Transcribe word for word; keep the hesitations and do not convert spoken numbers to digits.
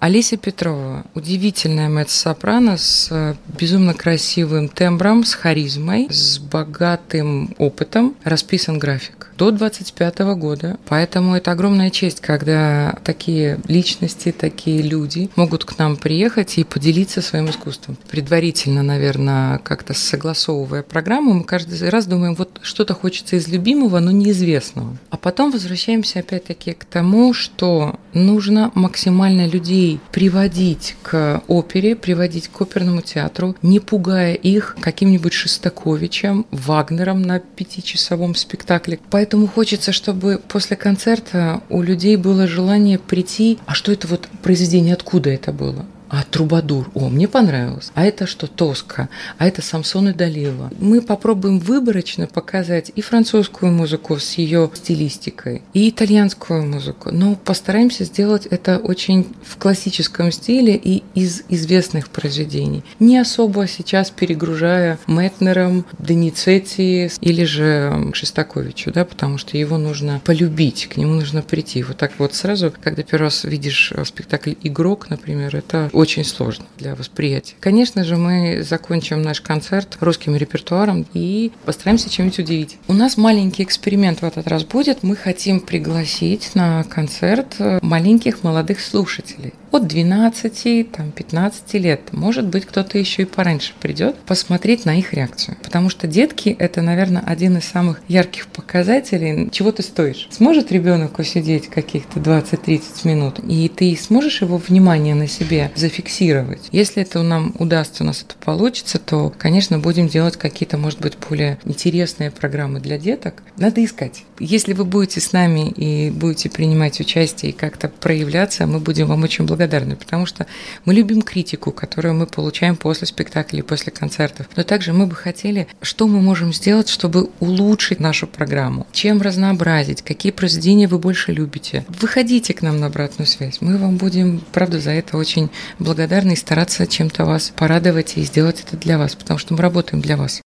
Олеся Петрова, удивительная меццо-сопрано с безумно красивым тембром, с харизмой, с богатым опытом, расписан график. До двадцать пятого года. Поэтому это огромная честь, когда такие личности, такие люди могут к нам приехать и поделиться своим искусством. Предварительно, наверное, как-то согласовывая программу, мы каждый раз думаем, вот что-то хочется из любимого, но неизвестного. А потом возвращаемся опять-таки к тому, что нужно максимально людей приводить к опере, приводить к оперному театру, не пугая их каким-нибудь Шостаковичем, Вагнером на пятичасовом спектакле. Поэтому хочется, чтобы после концерта у людей было желание прийти. А что это вот произведение, откуда это было? А Трубадур, о, мне понравилось. А это что, Тоска? А это Самсон и Далила. Мы попробуем выборочно показать и французскую музыку с ее стилистикой, и итальянскую музыку. Но постараемся сделать это очень в классическом стиле и из известных произведений. Не особо сейчас перегружая Метнером, Доницетти или же Шостаковичу, да, потому что его нужно полюбить, к нему нужно прийти. Вот так вот сразу, когда первый раз видишь спектакль «Игрок», например, это очень сложно для восприятия. Конечно же, мы закончим наш концерт русским репертуаром и постараемся чем-нибудь удивить. У нас маленький эксперимент в этот раз будет. Мы хотим пригласить на концерт маленьких молодых слушателей. От двенадцати, там, пятнадцати лет. Может быть, кто-то еще и пораньше придет посмотреть на их реакцию. Потому что детки – это, наверное, один из самых ярких показателей, чего ты стоишь. Сможет ребенок усидеть каких-то двадцать-тридцать минут, и ты сможешь его внимание на себе зафиксировать. Если это нам удастся, у нас это получится, то, конечно, будем делать какие-то, может быть, более интересные программы для деток. Надо искать. Если вы будете с нами и будете принимать участие и как-то проявляться, мы будем вам очень благодарны, потому что мы любим критику, которую мы получаем после спектаклей, после концертов. Но также мы бы хотели, что мы можем сделать, чтобы улучшить нашу программу, чем разнообразить, какие произведения вы больше любите. Выходите к нам на обратную связь. Мы вам будем, правда, за это очень благодарны и стараться чем-то вас порадовать и сделать это для вас, потому что мы работаем для вас.